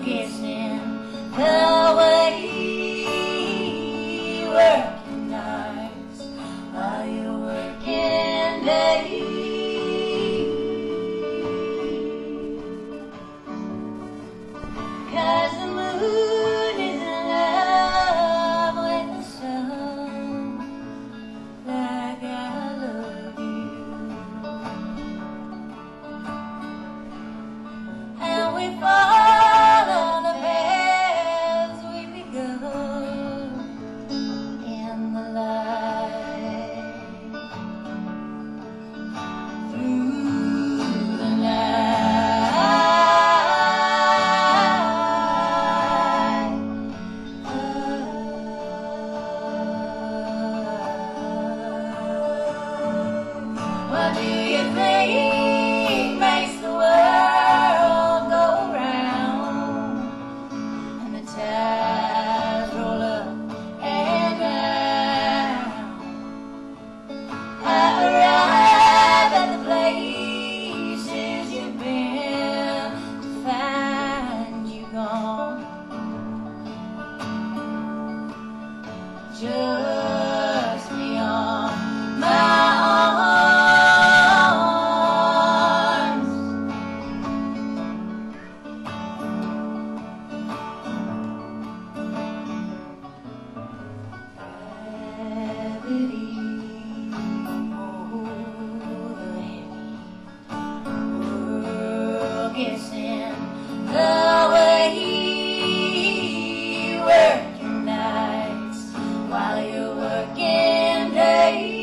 guessing the way you working nights while you're working days. 'Cause the moon is in love with the sun, like I love you. And we follow the paths we've begun in the light, through the night. What do you think makes the world go round, and the tides roll up and down? I arrive at the places you've been to find you gone, just beyond my arms. Gravity, oh, the heavy world gets in the way you work your nights while you're working days.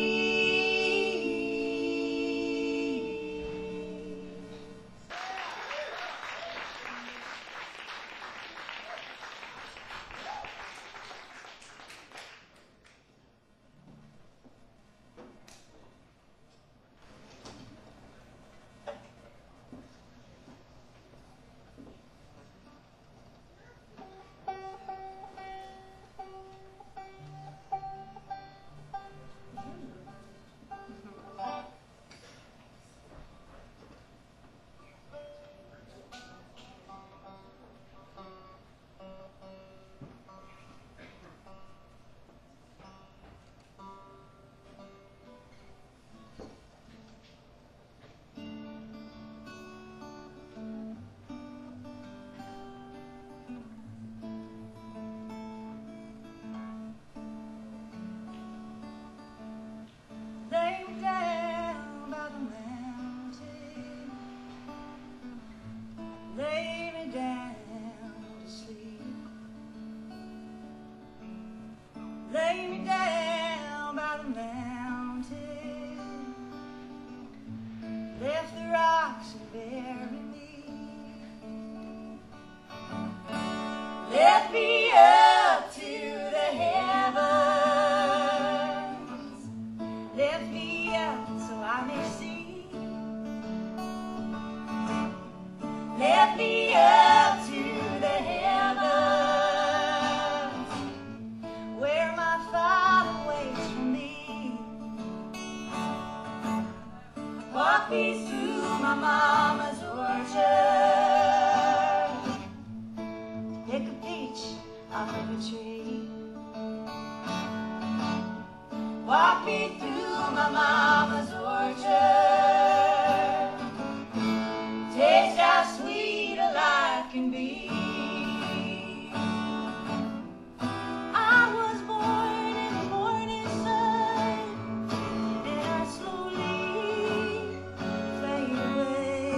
Lay me down by the mountain, lay me down to sleep. Lay me down by the mountain, left the rocks and buried me. Left me up to the heavens, lift me up so I may see. Lift me up to the heavens, where my Father waits for me. Walk me through my mama's orchard, pick a peach off of a tree. Walk me through my mama's orchard, taste how sweet a life can be. I was born in the morning sun, and I slowly fade away.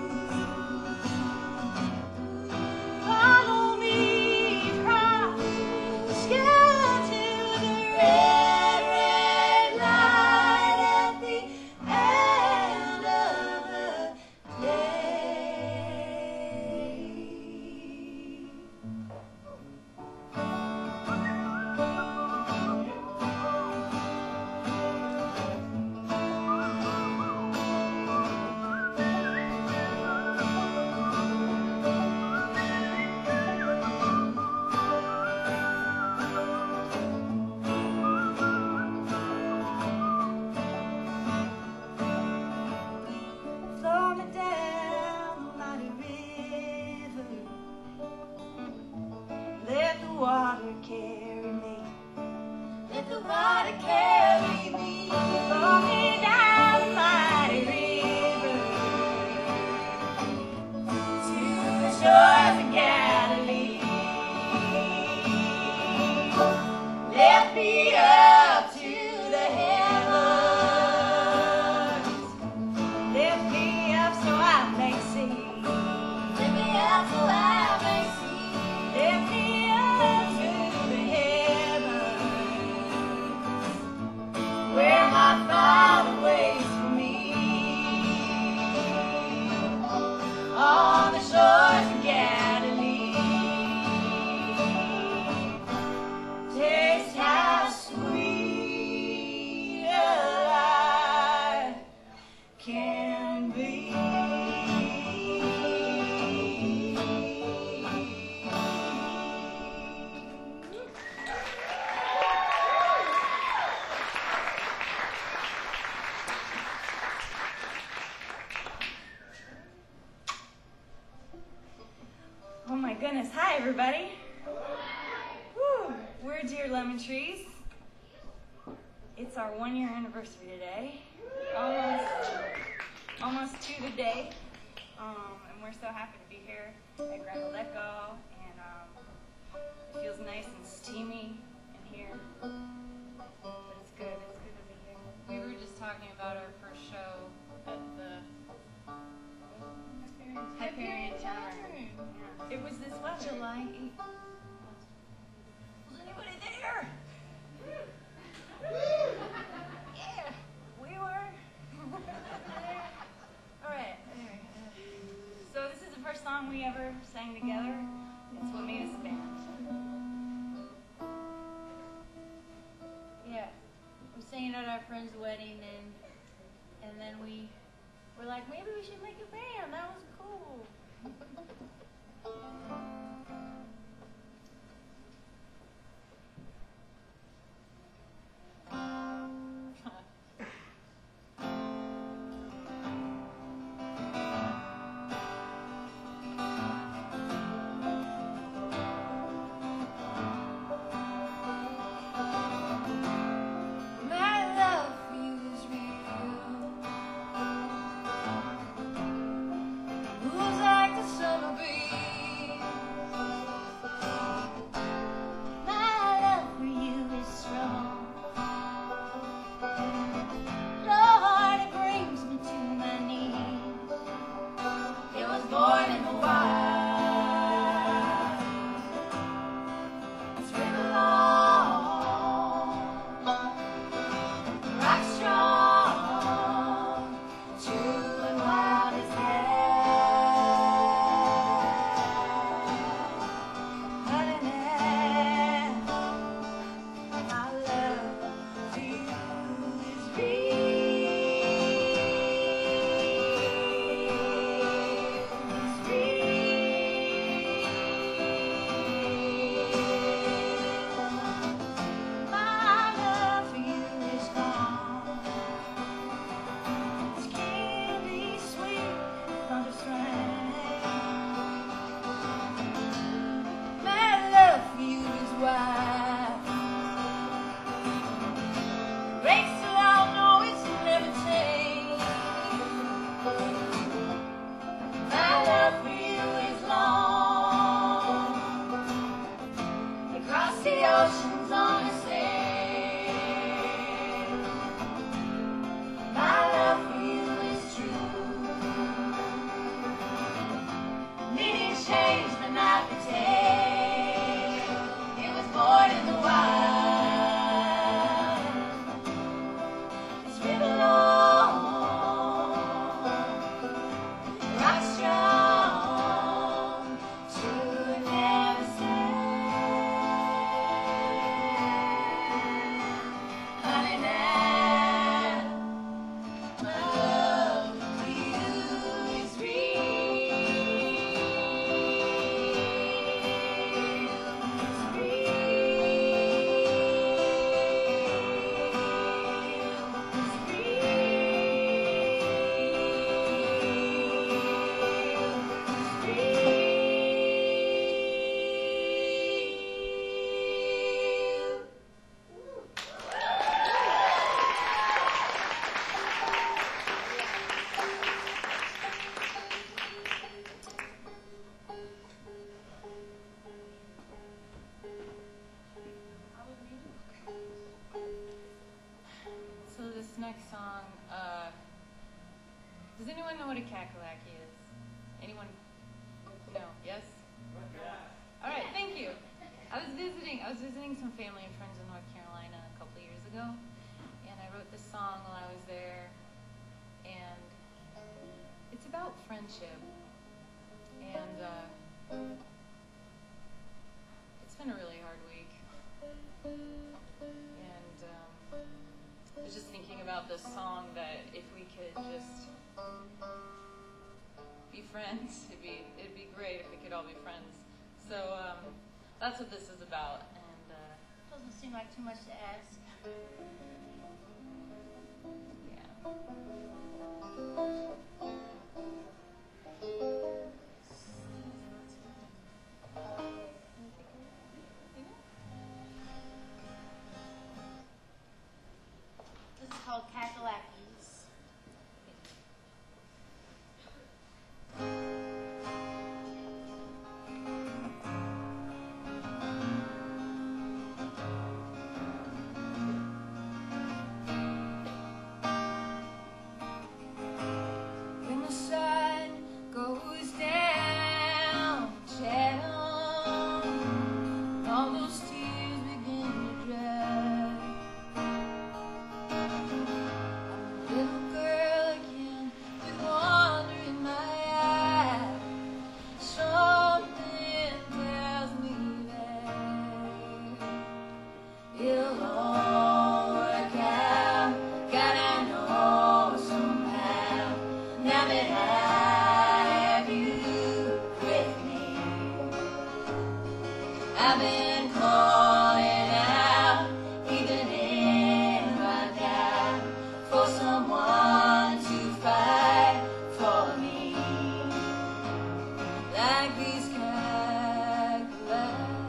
Follow me across the sky to the red, red light. carry me. Let the water carry me. Pour me down the mighty river to the shores of Galilee. Lift me up to the heavens. Lift me up so I may see. Lift me up so I may see. Lift me up to the heavens where my Father waits for me. On the shores of Galilee. Taste how sweet a life can be. Oh my goodness. Hi, everybody. Woo. We're Dear Lemon Trees. It's our 1-year anniversary today. Almost to the day. And we're so happy to be here at Grand Ole Echo. And it feels nice and steamy in here. But it's good. It's good to be here. We were just talking about our first show at the Hyperion Tavern. Yeah. It was this weather. July 8th. Was anybody there? Yeah, we were. All right. Anyway, so this is the first song we ever sang together. It's what made us a band. Yeah. We sang it at our friend's wedding, and then we were like, maybe we should make a band. That was cool. My love for you is real. what a kakalaki is? Anyone? No? Yes? All right, thank you. I was visiting some family and friends in North Carolina a couple of years ago, and I wrote this song while I was there, and it's about friendship. And it's been a really hard week. And I was just thinking about this song that if we could just be friends, it'd be great if we could all be friends. So that's what this is about. And Doesn't seem like too much to ask. yeah. This is called Kakalakis. When the sun goes down, shadow, all those tears begin to dry. I'm a little girl again, with wonder in my eye. Something tells me that it'll all work out. God, I know somehow. Now that I have you with me, I've been calling out, even in my doubt, for someone to fight for me, like these Kakalakis.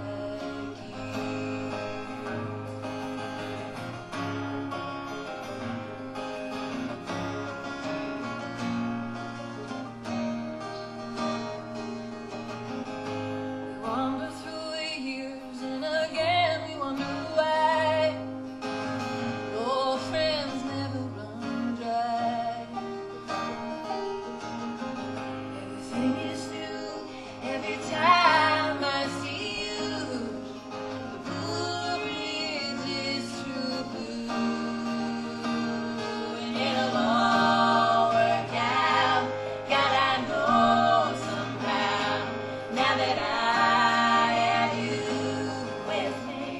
We wander through the years, and again we wonder why old friends never run dry. Everything is new every time I see you. The blue bridge is through blue, and it'll all work out. God, I know somehow. Now that I have you with me,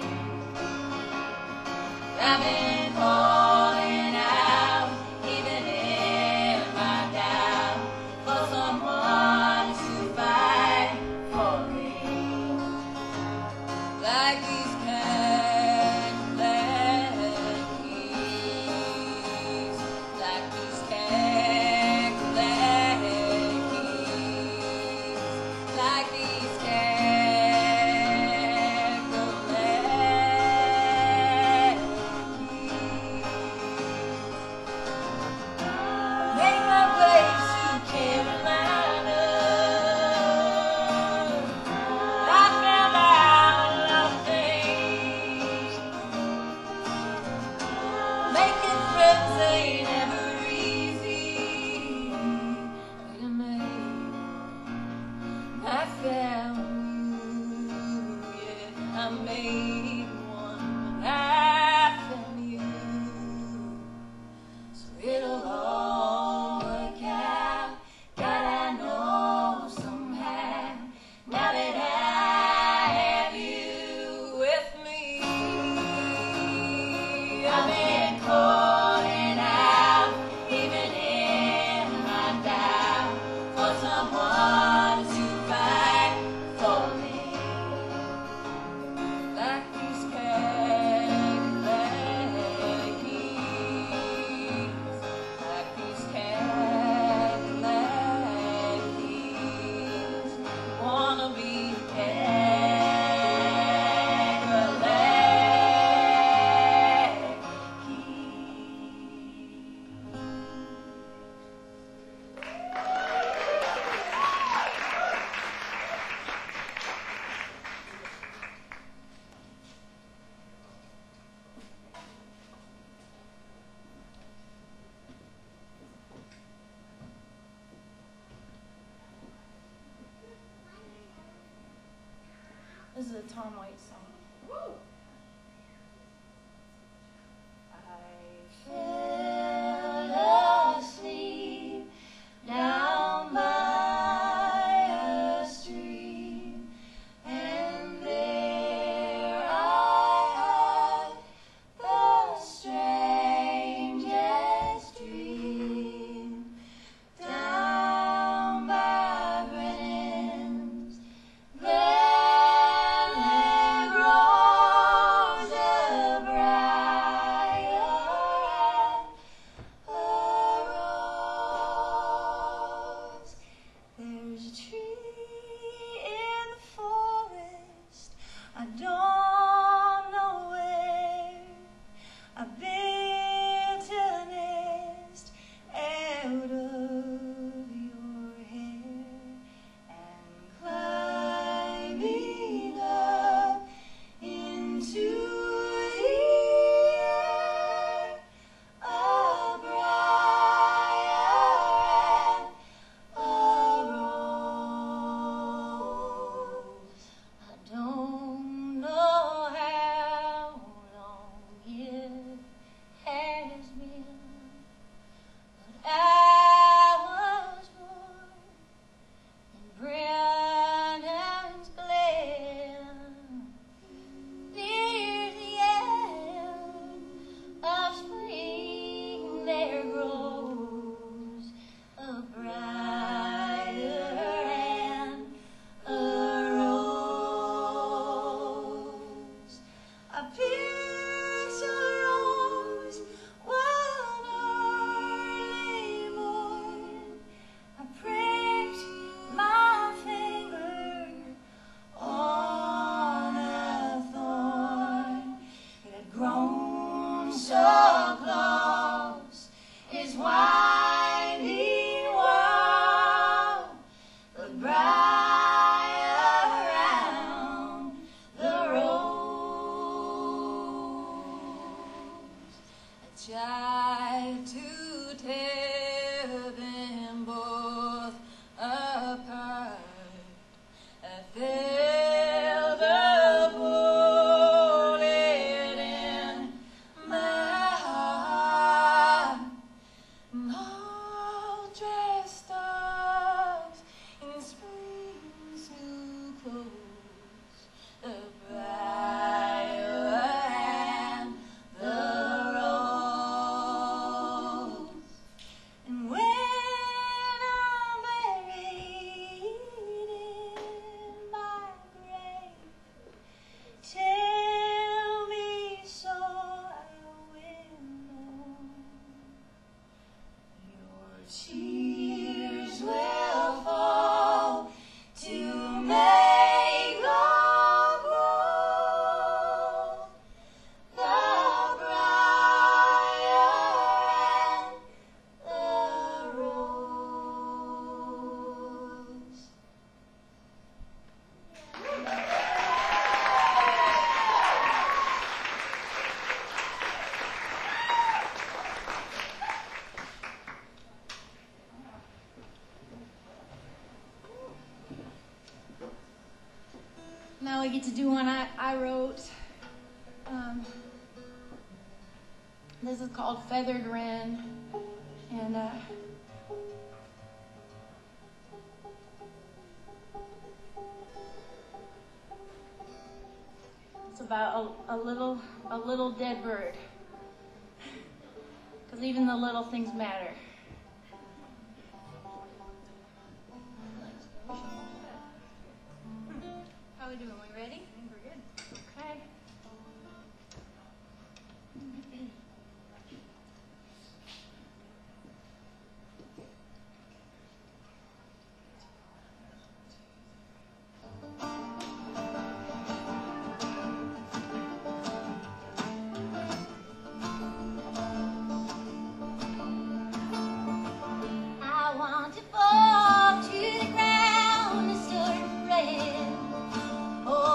I've been calling out, even in my doubt, for someone to fight for me, like these Kakalakis, like these Kakalakis, like these Kakalakis. Make my way to Carolina. I found out a lot of things. Making friends ain't ever easy. Wait a minute, I found you. Yeah, I made one, but I found you. So it'll all work out. God, I know somehow. Now that I have you with me, I've been calling out, even in my doubt, for someone to fight for me, like This is a Tom Waits song. Woo! I fell asleep down by a stream, and there I had the strangest dream. Down by Brennan's there grows a briar and a rose. There's a tree in the forest, I don't know where. I built a nest out of your hair, and climbing up into the air, a briar and a rose. I don't know how long it has been, but I was born in Brennan's Glen, near the end of spring. There grows a briar and a rose. I picked a rose one early morn. I pricked my finger on a thorn. It had grown so close, his winding wall, the briar round the rose. I tried to tear them both apart. I felt the bullet in my heart. All dressed up in spring's new clothes, the briar and the rose. And when I'm buried in my grave, tell me so I will know. Your tears will fall to make love grow, the briar and the rose. Now we get to do one I wrote. This is called Feathered Wren, and it's about a little dead bird, because even the little things matter. How we doing? We ready? I think we're good. Okay. I want to fall to the ground and start praying. Oh,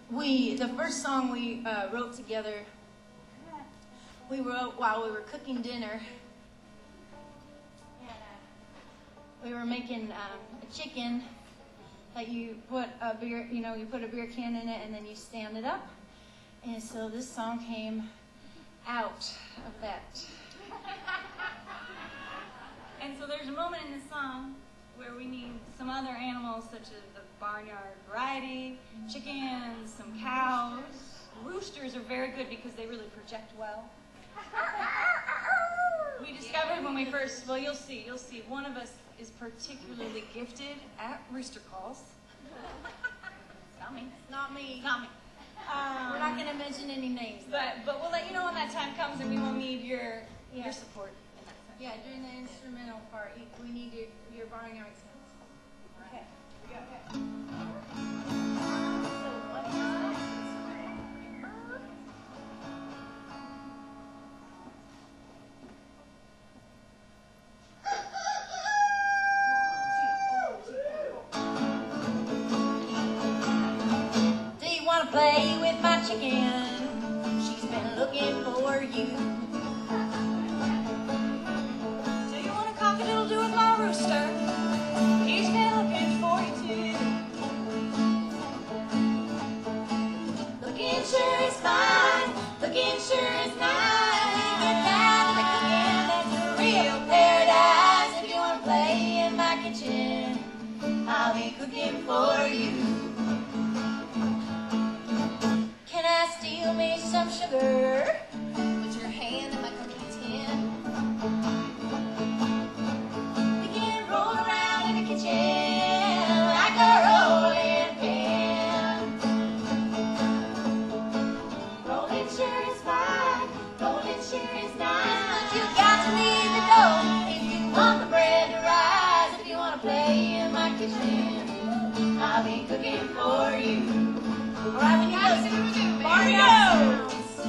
The first song we wrote together, we wrote while we were cooking dinner. And, we were making a chicken that you put a beer, you put a beer can in it and then you stand it up. And so this song came out of that. And so there's a moment in the song where we need some other animals such as the barnyard variety, chickens, some cows. Roosters are very good because they really project well. We discovered when we first, well, you'll see, one of us is particularly gifted at rooster calls. It's not me. It's not me. It's not me. We're not going to mention any names. But we'll let you know when that time comes, and we will need your support in that time. Yeah, during the instrumental part, we need your barnyard sounds. Okay. Do you want to play with my chicken? She's been looking for you. Do you want a cock-a-doodle-doo with my rooster? He's been looking for you too. Looking sure is fine. Looking sure is nice. Get down to the cooking. That's a real paradise. If you want to play in my kitchen, I'll be cooking for you. Can I steal me some sugar? Put your hand in my cookie tin. We can roll around in the kitchen like a rolling pin. Rolling sure is fine. Rolling sure is nice. But you got to leave the dough if you want the bread to rise. If you want to play in my kitchen, I'll be cooking for you. All right, when you go, Mario!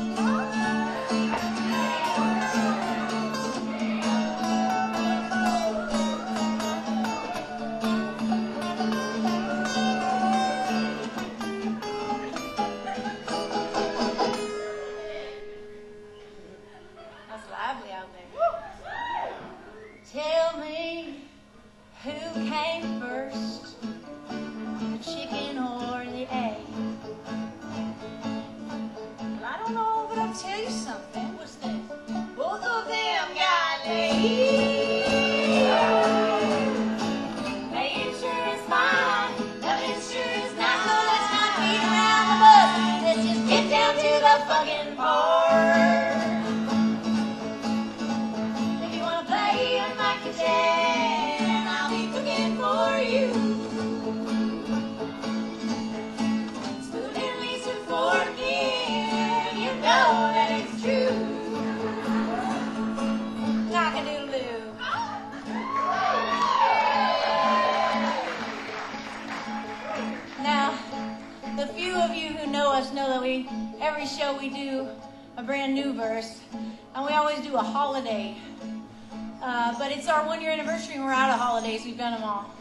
That's lively out there. Tell me who came first, the chicken or the egg? Well, I don't know, but I'll tell you something. What's this? Both of them got laid. Laying sure is fine, loving sure is nice. So let's not beat around the bush. Let's just get down to the fucking part. If you wanna play in my kitchen, I'll be cooking for you. Spoon Lisa forking, you know that it's true. Cock-a-doodle-doo. Now, the few of you who know us know that every show we do a brand new verse, and we always do a holiday. But it's our 1 year anniversary and we're out of holidays. We've done them all.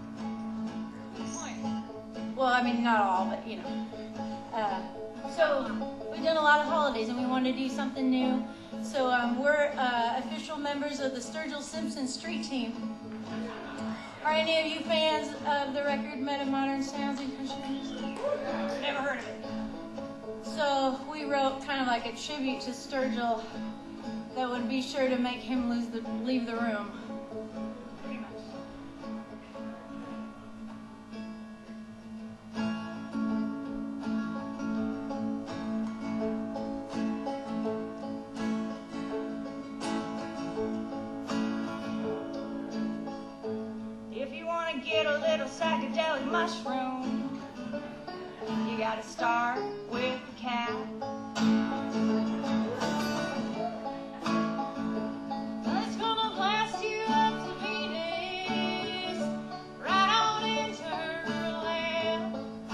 Well, I mean, not all, but you know. So we've done a lot of holidays and we wanted to do something new. So we're official members of the Sturgill Simpson Street Team. Are any of you fans of the record Meta Modern Sounds and Country Music? Never heard of it. So we wrote kind of like a tribute to Sturgill that would be sure to make him leave the room. Pretty much. If you want to get a little psychedelic mushroom, you gotta start with the cat. It's gonna blast you up to Venus, right on into her lap.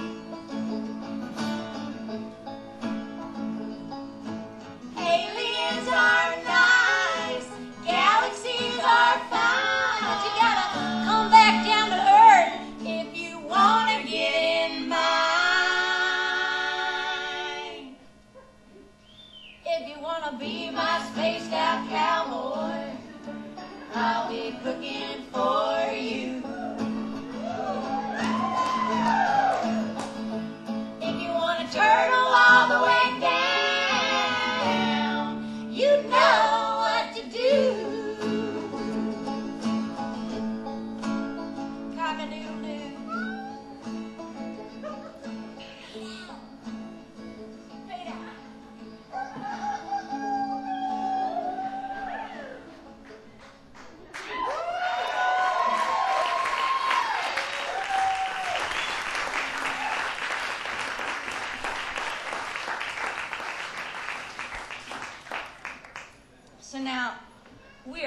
Aliens are nice, galaxies are fine, but you gotta come back down to Earth if you wanna get in mine.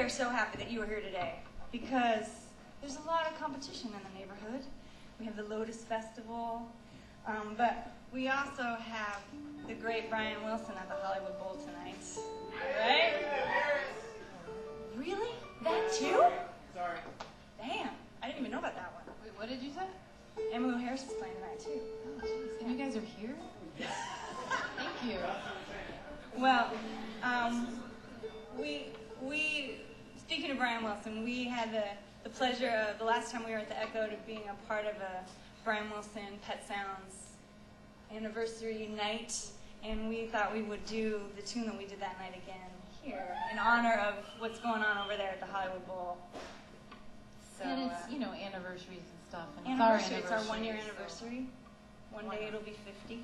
are so happy that you are here today because there's a lot of competition in the neighborhood. We have the Lotus Festival, but we also have the great Brian Wilson at the Hollywood Bowl tonight. Right? Really? That too? Sorry. Damn, I didn't even know about that one. Wait, what did you say? Emmylou Harris is playing tonight too. Oh, jeez. And you guys are here? Thank you. Well, we speaking of Brian Wilson, we had the pleasure of the last time we were at the Echo to being a part of a Brian Wilson Pet Sounds anniversary night, and we thought we would do the tune that we did that night again here in honor of what's going on over there at the Hollywood Bowl. So, And it's, anniversaries and stuff. And anniversary. It's It's our our 1 year so- anniversary. One day it'll be 50.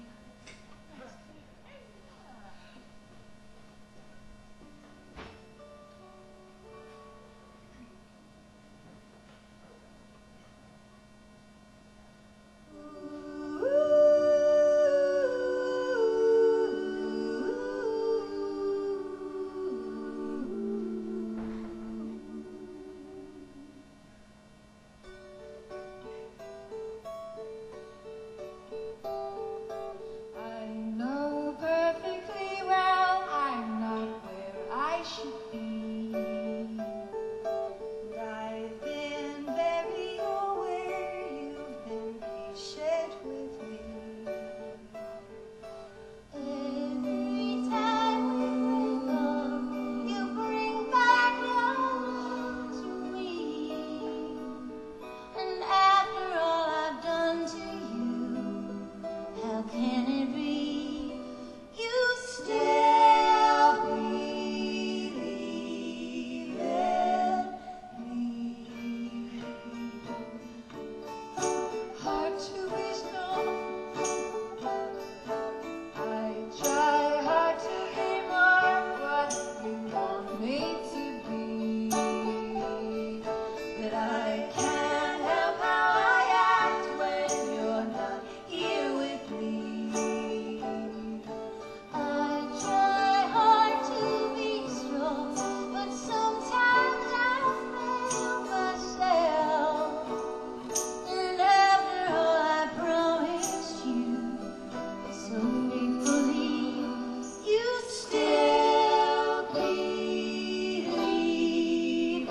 I know perfectly well I'm not where I should be. And I've been very aware you've been patient with me. Every time we break up, you bring back your love to me. And after all I've done to you, how can it be you still believe in me? Hard to be strong. I try hard to be more what you want me to be, but I can't help how I act when you're not here with me. I try hard to be strong, but sometimes I fail myself. And after all I promised you, so faithfully, you still believe in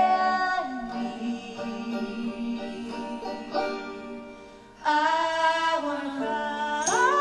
me. I wanna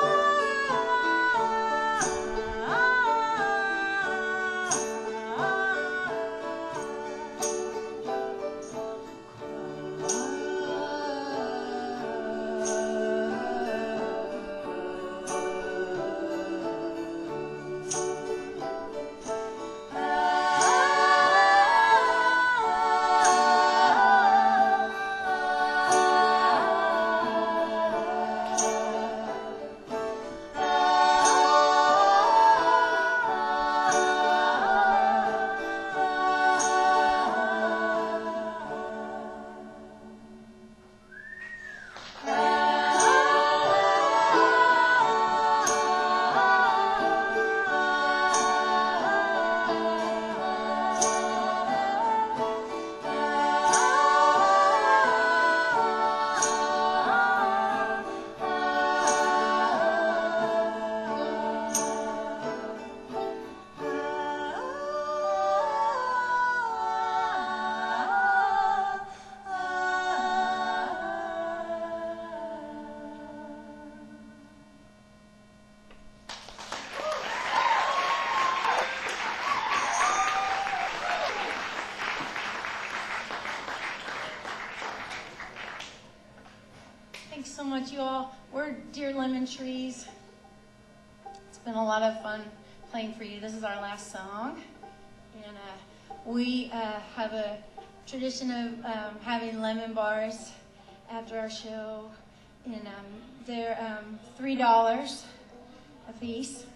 Thanks so much, you all. We're Dear Lemon Trees. It's been a lot of fun playing for you. This is our last song. And we have a tradition of having lemon bars after our show. And they're $3 a piece.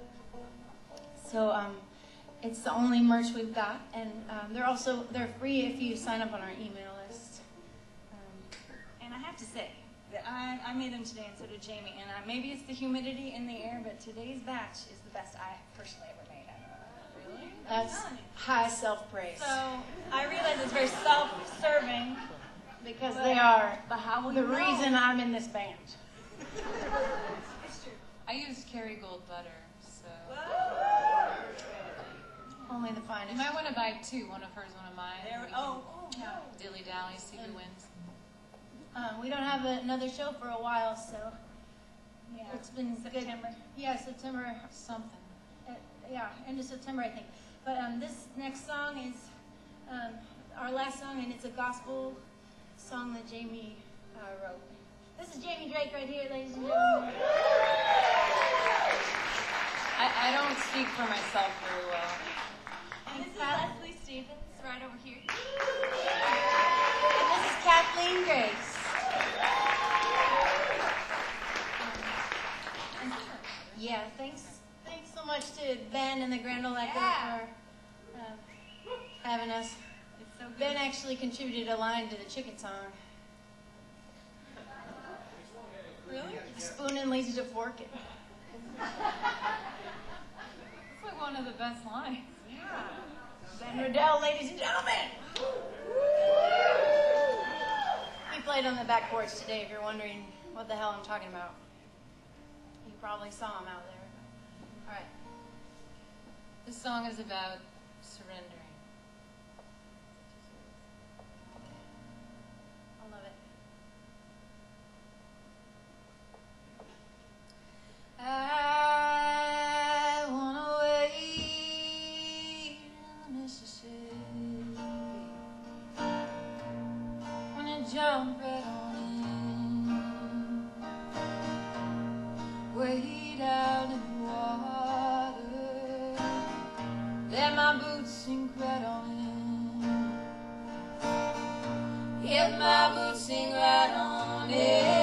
So it's the only merch we've got. And they're free if you sign up on our email list. And I have to say that I made them today, and so did Jamie. And maybe it's the humidity in the air, but today's batch is the best I personally ever made. I don't know. Really? That's high self-praise. So I realize it's very self-serving. Because they are But how will the you know? reason I'm in this band. It's true. I use Kerrygold butter, so Only the you finest. might want to buy two. One of hers, one of mine. There, We can oh, dilly dally, see who wins. We don't have another show for a while, so yeah. it's been September. good. Yeah, September. Something. Yeah, end of September, I think. But this next song is our last song, and it's a gospel song that Jamie wrote. This is Jamie Drake right here, ladies and gentlemen. I don't speak for myself very well. And this is Leslie Stevens right over here. And this is Kathleen Grace. Yeah, thanks so much to Ben and the Grand Ole Echo Yeah. for having us. It's so good. Ben actually contributed a line to the chicken song. Really? Spooning leads to forking. It's like one of the best lines. Yeah. Ben Riddell, ladies and gentlemen. He played on the back porch today, if you're wondering what the hell I'm talking about. You probably saw him out there. All right. This song is about surrendering. I love it. I wanna wade in the Mississippi. Wanna jump right on in. Wade out in the water. Let my boots sink right on in. If my boots sink right on in.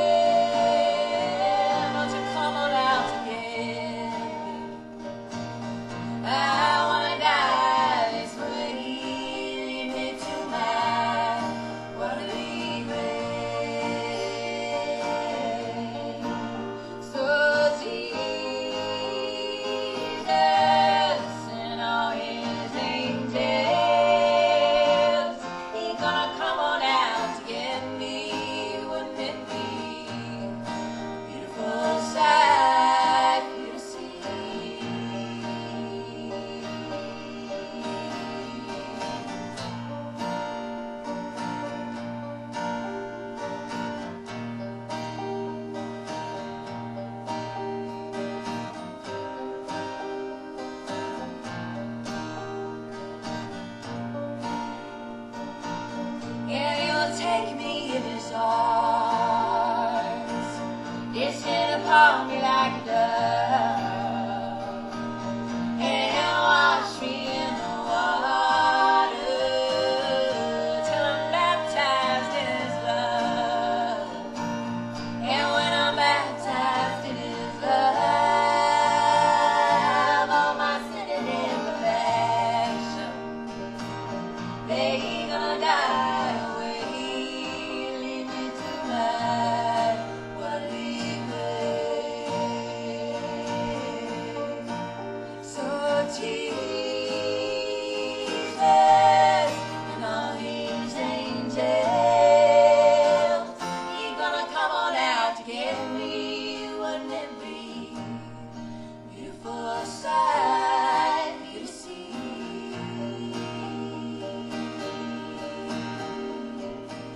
Take me in his arms, kissing upon me like a dove, and wash me in the water till I'm baptized in his love. And when I'm baptized in his love, all my sin and imperfection, they gonna die.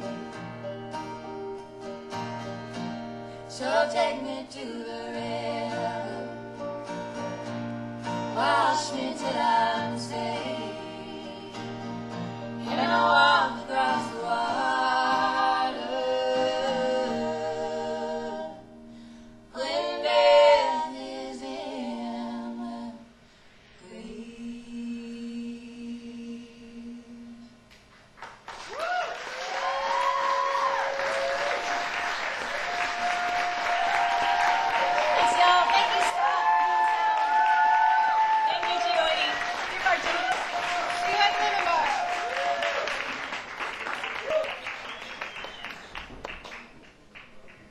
So take me to the red.